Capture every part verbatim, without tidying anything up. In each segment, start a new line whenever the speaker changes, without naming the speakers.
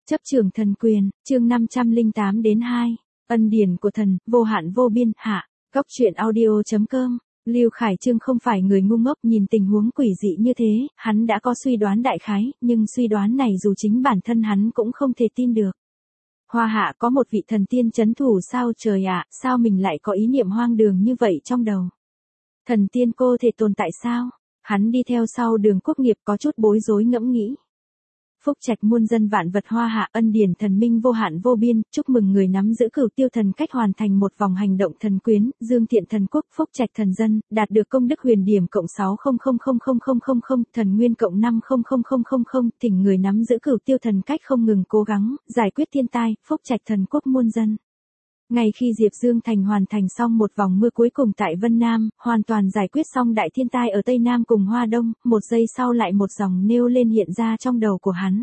Chấp trường thần quyền, chương năm trăm lẻ tám đến hai. Ân điển của thần, vô hạn vô biên, hạ. Góc truyện audio chấm com. Lưu Khải Trương không phải người ngu ngốc, nhìn tình huống quỷ dị như thế, hắn đã có suy đoán đại khái, nhưng suy đoán này dù chính bản thân hắn cũng không thể tin được. Hoa hạ có một vị thần tiên trấn thủ sao trời ạ, sao mình lại có ý niệm hoang đường như vậy trong đầu. Thần tiên cô thể tồn tại sao? Hắn đi theo sau Đường Quốc Nghiệp có chút bối rối ngẫm nghĩ. Phúc trạch muôn dân vạn vật hoa hạ, ân điển thần minh vô hạn vô biên, chúc mừng người nắm giữ cửu tiêu thần cách hoàn thành một vòng hành động thần quyến, dương thiện thần quốc, phúc trạch thần dân, đạt được công đức huyền điểm cộng sáu không không không không không không không, thần nguyên cộng năm không không không không không, thỉnh người nắm giữ cửu tiêu thần cách không ngừng cố gắng, giải quyết thiên tai, phúc trạch thần quốc muôn dân. Ngay khi Diệp Dương Thành hoàn thành xong một vòng mưa cuối cùng tại Vân Nam, hoàn toàn giải quyết xong đại thiên tai ở Tây Nam cùng Hoa Đông, một giây sau lại một dòng nêu lên hiện ra trong đầu của hắn.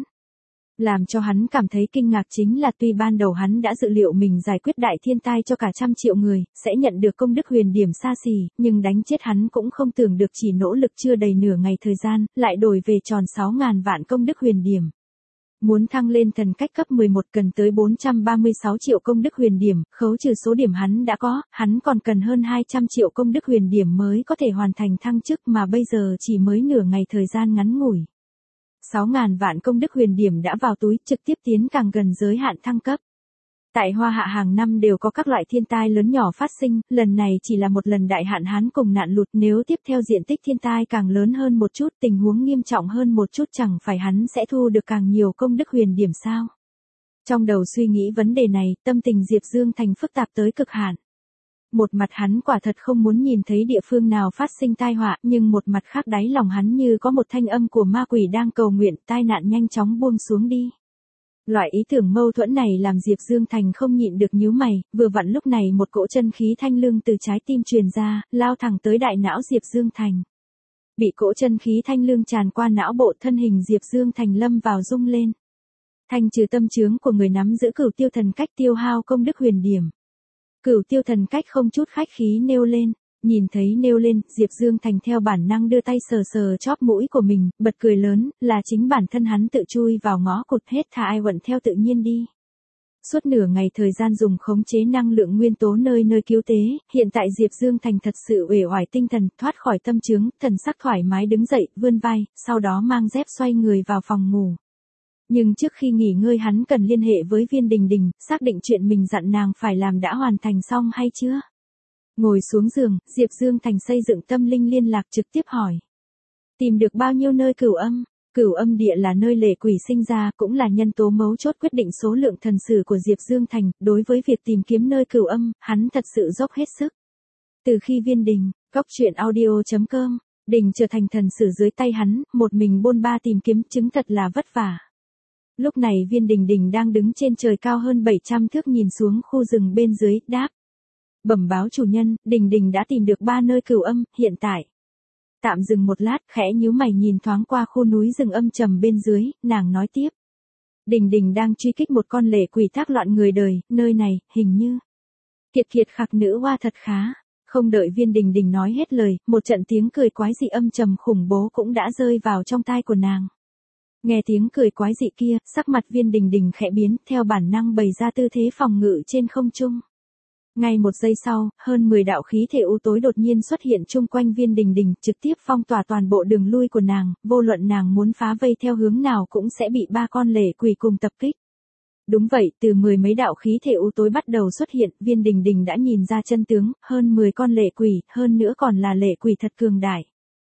Làm cho hắn cảm thấy kinh ngạc chính là tuy ban đầu hắn đã dự liệu mình giải quyết đại thiên tai cho cả trăm triệu người, sẽ nhận được công đức huyền điểm xa xỉ, nhưng đánh chết hắn cũng không tưởng được chỉ nỗ lực chưa đầy nửa ngày thời gian, lại đổi về tròn sáu ngàn vạn công đức huyền điểm. Muốn thăng lên thần cách cấp mười một cần tới bốn trăm ba mươi sáu triệu công đức huyền điểm, khấu trừ số điểm hắn đã có, hắn còn cần hơn hai trăm triệu công đức huyền điểm mới có thể hoàn thành thăng chức mà bây giờ chỉ mới nửa ngày thời gian ngắn ngủi. sáu ngàn vạn công đức huyền điểm đã vào túi, trực tiếp tiến càng gần giới hạn thăng cấp. Tại Hoa Hạ hàng năm đều có các loại thiên tai lớn nhỏ phát sinh, lần này chỉ là một lần đại hạn hán cùng nạn lụt, nếu tiếp theo diện tích thiên tai càng lớn hơn một chút, tình huống nghiêm trọng hơn một chút chẳng phải hắn sẽ thu được càng nhiều công đức huyền điểm sao? Trong đầu suy nghĩ vấn đề này, tâm tình Diệp Dương Thành phức tạp tới cực hạn. Một mặt hắn quả thật không muốn nhìn thấy địa phương nào phát sinh tai họa, nhưng một mặt khác đáy lòng hắn như có một thanh âm của ma quỷ đang cầu nguyện tai nạn nhanh chóng buông xuống đi. Loại ý tưởng mâu thuẫn này làm Diệp Dương Thành không nhịn được nhíu mày, vừa vặn lúc này một cỗ chân khí thanh lương từ trái tim truyền ra, lao thẳng tới đại não Diệp Dương Thành. Bị cỗ chân khí thanh lương tràn qua não bộ, thân hình Diệp Dương Thành lâm vào rung lên. Thanh trừ tâm chướng của người nắm giữ cửu tiêu thần cách, tiêu hao công đức huyền điểm. Cửu tiêu thần cách không chút khách khí nêu lên. Nhìn thấy nêu lên, Diệp Dương Thành theo bản năng đưa tay sờ sờ chóp mũi của mình, bật cười lớn, là chính bản thân hắn tự chui vào ngõ cụt, hết thà ai vận theo tự nhiên đi. Suốt nửa ngày thời gian dùng khống chế năng lượng nguyên tố nơi nơi cứu tế, hiện tại Diệp Dương Thành thật sự uể oải tinh thần, thoát khỏi tâm chướng, thần sắc thoải mái đứng dậy, vươn vai, sau đó mang dép xoay người vào phòng ngủ. Nhưng trước khi nghỉ ngơi hắn cần liên hệ với Viên Đình Đình, xác định chuyện mình dặn nàng phải làm đã hoàn thành xong hay chưa. Ngồi xuống giường, Diệp Dương Thành xây dựng tâm linh liên lạc trực tiếp hỏi. Tìm được bao nhiêu nơi cửu âm? Cửu âm địa là nơi lệ quỷ sinh ra, cũng là nhân tố mấu chốt quyết định số lượng thần sử của Diệp Dương Thành. Đối với việc tìm kiếm nơi cửu âm, hắn thật sự dốc hết sức. Từ khi Viên Đình, góc truyện audio chấm com, Đình trở thành thần sử dưới tay hắn, một mình bôn ba tìm kiếm chứng thật là vất vả. Lúc này Viên Đình Đình đang đứng trên trời cao hơn bảy trăm thước nhìn xuống khu rừng bên dưới, đáp. Bẩm báo chủ nhân, Đình Đình đã tìm được ba nơi cửu âm, hiện tại. Tạm dừng một lát, khẽ nhíu mày nhìn thoáng qua khu núi rừng âm trầm bên dưới, nàng nói tiếp. Đình Đình đang truy kích một con lệ quỷ thác loạn người đời, nơi này, hình như. Kiệt kiệt khạc nữ hoa thật khá. Không đợi Viên Đình Đình nói hết lời, một trận tiếng cười quái dị âm trầm khủng bố cũng đã rơi vào trong tai của nàng. Nghe tiếng cười quái dị kia, sắc mặt Viên Đình Đình khẽ biến, theo bản năng bày ra tư thế phòng ngự trên không trung. Ngay một giây sau, hơn mười đạo khí thể u tối đột nhiên xuất hiện chung quanh Viên Đình Đình, trực tiếp phong tỏa toàn bộ đường lui của nàng, vô luận nàng muốn phá vây theo hướng nào cũng sẽ bị ba con lệ quỷ cùng tập kích. Đúng vậy, từ mười mấy đạo khí thể u tối bắt đầu xuất hiện, Viên Đình Đình đã nhìn ra chân tướng, hơn mười con lệ quỷ, hơn nữa còn là lệ quỷ thật cường đại.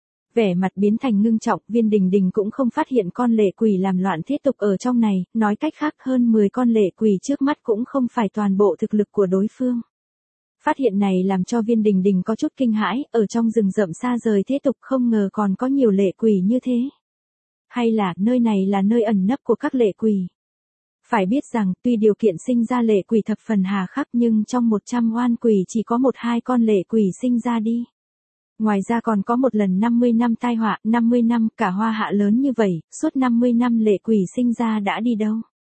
Vẻ mặt biến thành ngưng trọng, Viên Đình Đình cũng không phát hiện con lệ quỷ làm loạn thế tục ở trong này, nói cách khác hơn mười con lệ quỷ trước mắt cũng không phải toàn bộ thực lực của đối phương. Phát hiện này làm cho Viên Đình Đình có chút kinh hãi, ở trong rừng rậm xa rời thế tục không ngờ còn có nhiều lệ quỷ như thế. Hay là nơi này là nơi ẩn nấp của các lệ quỷ. Phải biết rằng, tuy điều kiện sinh ra lệ quỷ thập phần hà khắc nhưng trong một trăm oan quỷ chỉ có một hai con lệ quỷ sinh ra đi. Ngoài ra còn có một lần năm mươi năm tai họa, năm mươi năm, cả Hoa Hạ lớn như vậy, suốt năm mươi năm lệ quỷ sinh ra đã đi đâu.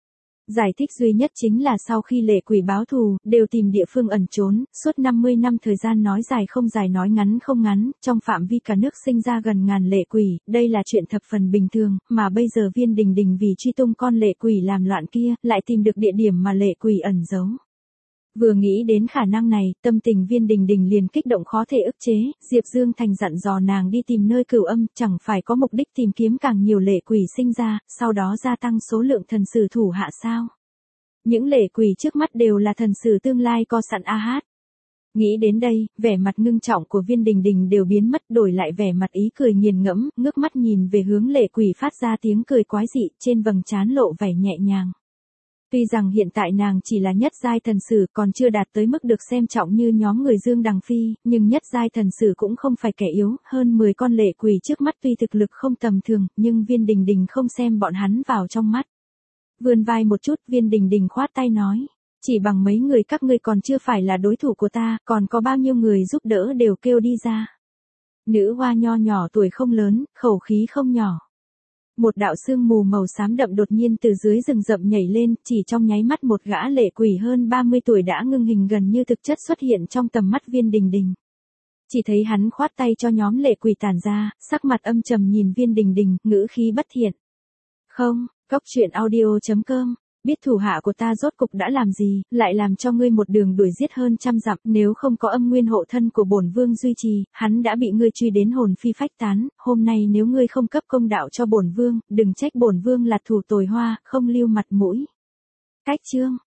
Giải thích duy nhất chính là sau khi lệ quỷ báo thù, đều tìm địa phương ẩn trốn, suốt năm mươi năm thời gian nói dài không dài nói ngắn không ngắn, trong phạm vi cả nước sinh ra gần ngàn lệ quỷ, đây là chuyện thập phần bình thường, mà bây giờ Viên Đình Đình vì truy tung con lệ quỷ làm loạn kia, lại tìm được địa điểm mà lệ quỷ ẩn giấu. Vừa nghĩ đến khả năng này, tâm tình Viên Đình Đình liền kích động khó thể ức chế, Diệp Dương Thành dặn dò nàng đi tìm nơi cửu âm, chẳng phải có mục đích tìm kiếm càng nhiều lệ quỷ sinh ra, sau đó gia tăng số lượng thần sử thủ hạ sao. Những lệ quỷ trước mắt đều là thần sử tương lai co sẵn a hát. Nghĩ đến đây, vẻ mặt ngưng trọng của Viên Đình Đình đều biến mất, đổi lại vẻ mặt ý cười nghiền ngẫm, ngước mắt nhìn về hướng lệ quỷ phát ra tiếng cười quái dị, trên vầng trán lộ vẻ nhẹ nhàng. Tuy rằng hiện tại nàng chỉ là nhất giai thần sử, còn chưa đạt tới mức được xem trọng như nhóm người Dương Đằng Phi, nhưng nhất giai thần sử cũng không phải kẻ yếu, hơn mười con lệ quỷ trước mắt tuy thực lực không tầm thường, nhưng Viên Đình Đình không xem bọn hắn vào trong mắt. Vươn vai một chút, Viên Đình Đình khoát tay nói, chỉ bằng mấy người các ngươi còn chưa phải là đối thủ của ta, còn có bao nhiêu người giúp đỡ đều kêu đi ra. Nữ hoa nho nhỏ tuổi không lớn, khẩu khí không nhỏ. Một đạo sương mù màu xám đậm đột nhiên từ dưới rừng rậm nhảy lên, chỉ trong nháy mắt một gã lệ quỷ hơn ba mươi tuổi đã ngưng hình gần như thực chất xuất hiện trong tầm mắt Viên Đình Đình. Chỉ thấy hắn khoát tay cho nhóm lệ quỷ tản ra, sắc mặt âm trầm nhìn Viên Đình Đình, ngữ khí bất thiện. Không, Cốc truyện audio chấm com, biết thủ hạ của ta rốt cục đã làm gì, lại làm cho ngươi một đường đuổi giết hơn trăm dặm, nếu không có âm nguyên hộ thân của bổn vương duy trì, hắn đã bị ngươi truy đến hồn phi phách tán, hôm nay nếu ngươi không cấp công đạo cho bổn vương, đừng trách bổn vương là thủ tồi hoa, không lưu mặt mũi. Cách chương